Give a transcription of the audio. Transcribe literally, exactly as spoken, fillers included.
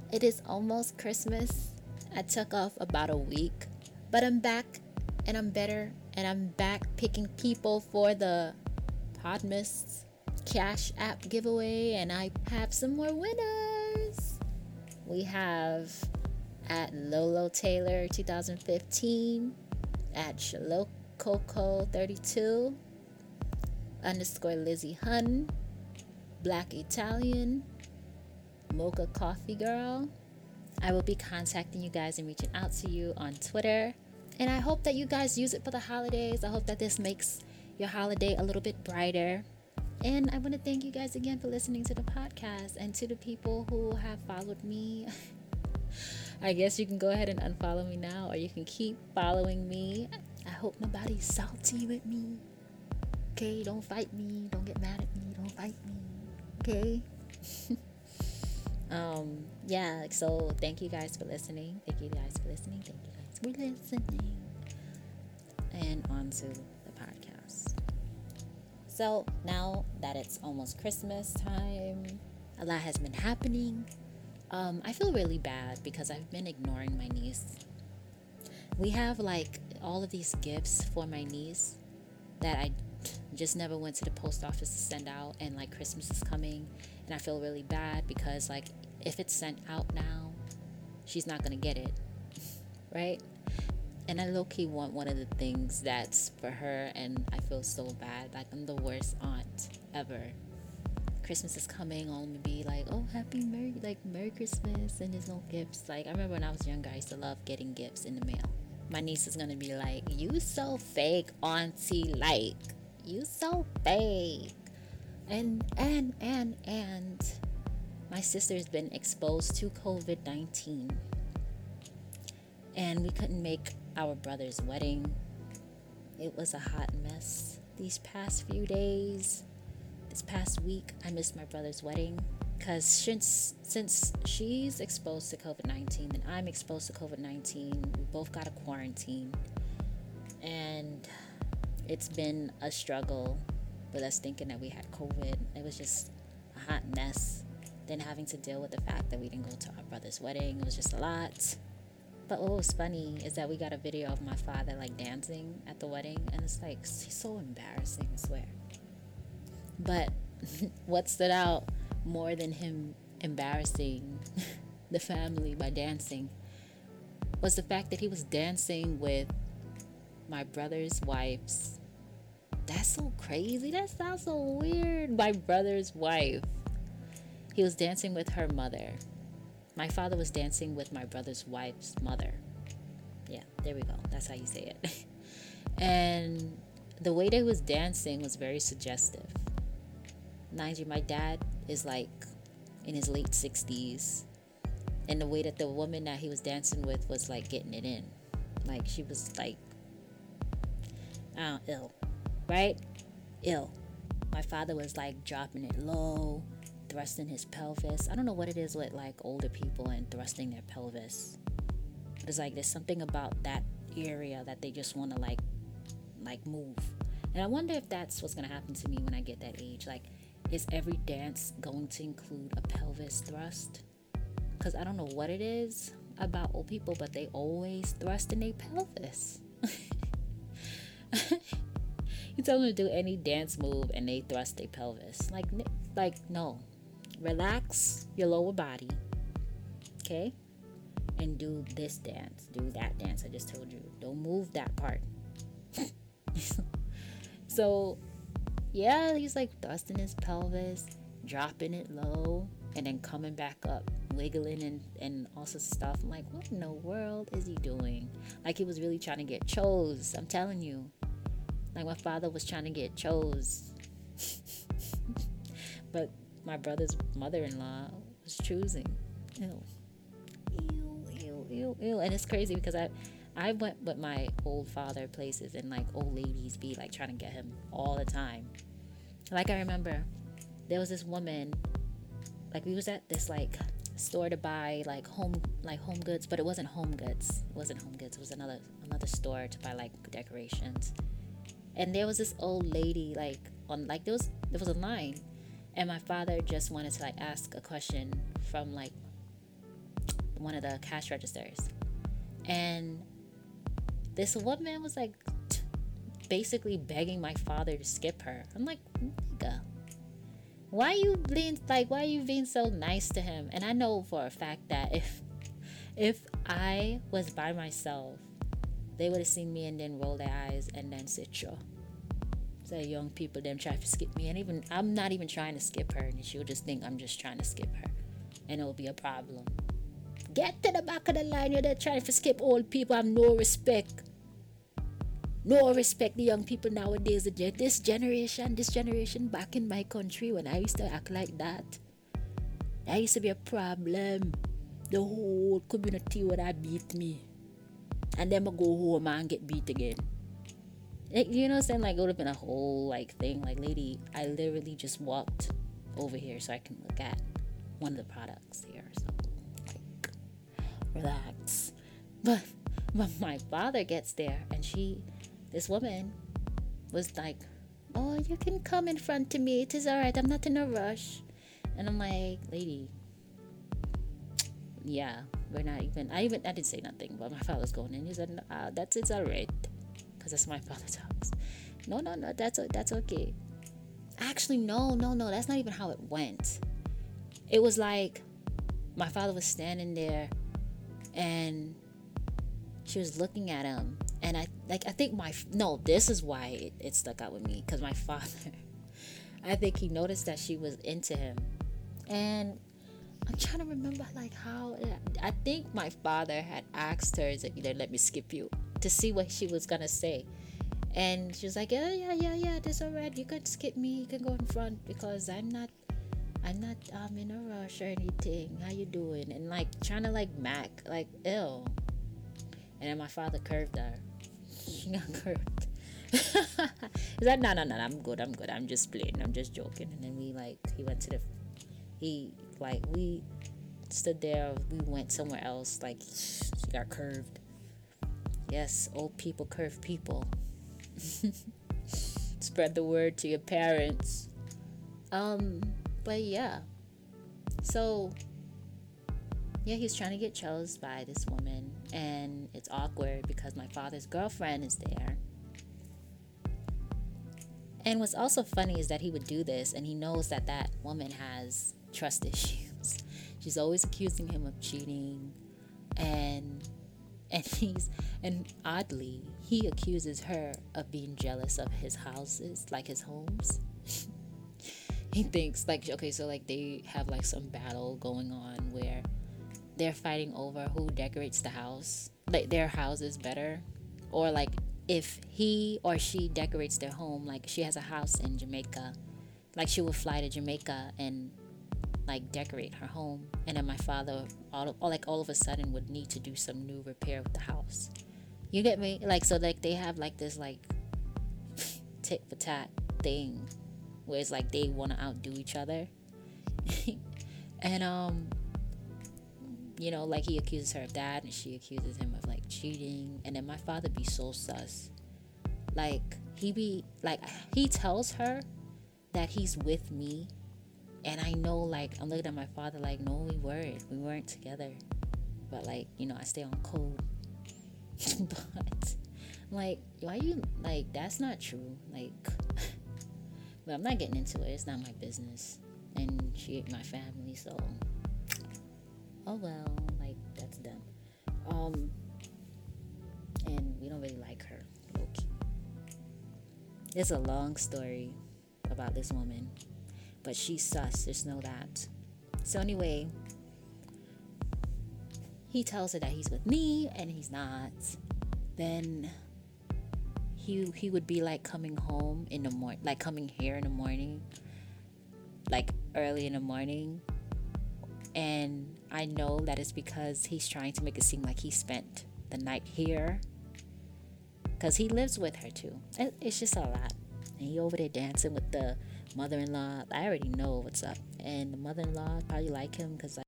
It is almost Christmas. I took off about a week, but I'm back and I'm better and I'm back picking people for the Podmas Cash App giveaway, and I have some more winners. We have at Lolo Taylor twenty fifteen, at Shalococo thirty-two, underscore Lizzie Hun, Black Italian, Mocha Coffee Girl. I will be contacting you guys and reaching out to you on Twitter. And I hope that you guys use it for the holidays. I hope that this makes your holiday a little bit brighter. And I want to thank you guys again for listening to the podcast, and to the people who have followed me. I guess you can go ahead and unfollow me now, or you can keep following me. I hope nobody's salty with me. Okay, don't fight me. Don't get mad at me. Don't fight me. Okay? um, yeah, so thank you guys for listening. Thank you guys for listening. Thank you guys for listening. And on to the podcast. So now that it's almost Christmas time, a lot has been happening. Um, I feel really bad because I've been ignoring my niece. We have like all of these gifts for my niece that I just never went to the post office to send out, and like Christmas is coming and I feel really bad because like if it's sent out now, she's not gonna get it, right? And I low-key want one of the things that's for her, and I feel so bad. Like I'm the worst aunt ever. Christmas is coming, I'll be like, oh, happy Merry, like Merry Christmas, and there's no gifts. Like I remember when I was younger, I used to love getting gifts in the mail. My niece is gonna be like, you so fake, auntie, like you so fake. And and and and my sister's been exposed to covid nineteen, and we couldn't make our brother's wedding. It was a hot mess these past few days. This past week, I missed my brother's wedding because since since she's exposed to covid nineteen and I'm exposed to covid nineteen, we both got a quarantine, and it's been a struggle with us thinking that we had COVID. It was just a hot mess. Then having to deal with the fact that we didn't go to our brother's wedding, it was just a lot. But what was funny is that we got a video of my father like dancing at the wedding, and it's like, he's so embarrassing, I swear. But what stood out more than him embarrassing the family by dancing was the fact that he was dancing with my brother's wife's. That's so crazy. That sounds so weird. My brother's wife. He was dancing with her mother. My father was dancing with my brother's wife's mother. Yeah, there we go. That's how you say it. And the way that he was dancing was very suggestive. Mind you, my dad is like in his late sixties. And the way that the woman that he was dancing with was like getting it in. Like she was like, uh, ill. Right? Ill. My father was like dropping it low, thrusting his pelvis. I don't know what it is with like older people and thrusting their pelvis. But it's like there's something about that area that they just want to like like move. And I wonder if that's what's gonna happen to me when I get that age. Like, is every dance going to include a pelvis thrust? Because I don't know what it is about old people, but they always thrust in their pelvis. You tell them to do any dance move and they thrust their pelvis. Like, like no. Relax your lower body, okay? And do this dance, do that dance I just told you. Don't move that part. So, yeah, he's like thrusting his pelvis, dropping it low, and then coming back up, wiggling and, and all sorts of stuff. I'm like, what in the world is he doing? Like he was really trying to get chose. I'm telling you. Like my father was trying to get chose. But my brother's mother-in-law was choosing. Ew. Ew, ew, ew, ew. And it's crazy because I I went with my old father places, and like old ladies be like trying to get him all the time. Like I remember there was this woman, like we was at this like store to buy like home like home goods, but it wasn't home goods. It wasn't home goods. It was another another store to buy like decorations. And there was this old lady like on like there was there was a line, and my father just wanted to like ask a question from like one of the cash registers, and this woman was like t- basically begging my father to skip her. I'm like, nigga, why you being like why you being so nice to him? And I know for a fact that if if I was by myself, they would have seen me and then roll their eyes and then sit sure. Say young people them try to skip me, and even I'm not even trying to skip her, and she'll just think I'm just trying to skip her, and it'll be a problem. Get to the back of the line. You're there trying to skip old people. Have no respect. No respect. The young people nowadays. This generation, this generation back in my country when I used to act like that, that used to be a problem. The whole community would have beat me, and then I go home and get beat again. Like, you know what I'm saying? Like, it would have been a whole like thing. Like, lady, I literally just walked over here so I can look at one of the products here. So, like, relax. But, but my father gets there, and she, this woman, was like, "Oh, you can come in front of me. It is alright. I'm not in a rush." And I'm like, lady, yeah, we're not even. I even I didn't say nothing, but my father's going in. He said, uh, "That's it's alright." Because that's my father's house. No, no, no, that's that's okay. Actually, no, no, no, that's not even how it went. It was like my father was standing there, and she was looking at him, and I like I think my no, this is why it, it stuck out with me, because my father, I think he noticed that she was into him, and I'm trying to remember like how I think my father had asked her to either let me skip you, to see what she was gonna say, and she was like, yeah, yeah, yeah, yeah, that's alright. You can skip me. You can go in front because I'm not, I'm not um in a rush or anything. How you doing? And like trying to like mac like ill, and then my father curved her. She got curved. He's like, no, no, no, I'm good. I'm good. I'm just playing. I'm just joking. And then we like he went to the, he like we stood there. We went somewhere else. Like she got curved. Yes, old people curve people. Spread the word to your parents. Um, but yeah. So, yeah, he's trying to get chose by this woman, and it's awkward because my father's girlfriend is there. And what's also funny is that he would do this, and he knows that that woman has trust issues. She's always accusing him of cheating, and and he's and oddly he accuses her of being jealous of his houses, like his homes. He thinks like, okay, so like they have like some battle going on where they're fighting over who decorates the house, like their house is better, or like if he or she decorates their home. Like she has a house in Jamaica, like she would fly to Jamaica and like decorate her home, and then my father all, all like all of a sudden would need to do some new repair with the house. You get me? Like, so like they have like this like tit for tat thing where it's like they want to outdo each other. And um you know, like he accuses her of that, and she accuses him of like cheating, and then my father be so sus. Like he be like he tells her that he's with me, and I know, like, I'm looking at my father like, no, we weren't. We weren't together. But, like, you know, I stay on code. But, like, why you, like, that's not true. Like, but I'm not getting into it. It's not my business. And she ate my family, so, oh, well, like, that's them. Um, and we don't really like her. Okay. It's a long story about this woman. But she's sus, there's no that. So anyway, he tells her that he's with me, and he's not. Then he he would be like coming home in the morning, like coming here in the morning, like early in the morning. And I know that it's because he's trying to make it seem like he spent the night here, because he lives with her too. It's just a lot. And he over there dancing with the mother-in-law. I already know what's up, and the mother-in-law probably like him because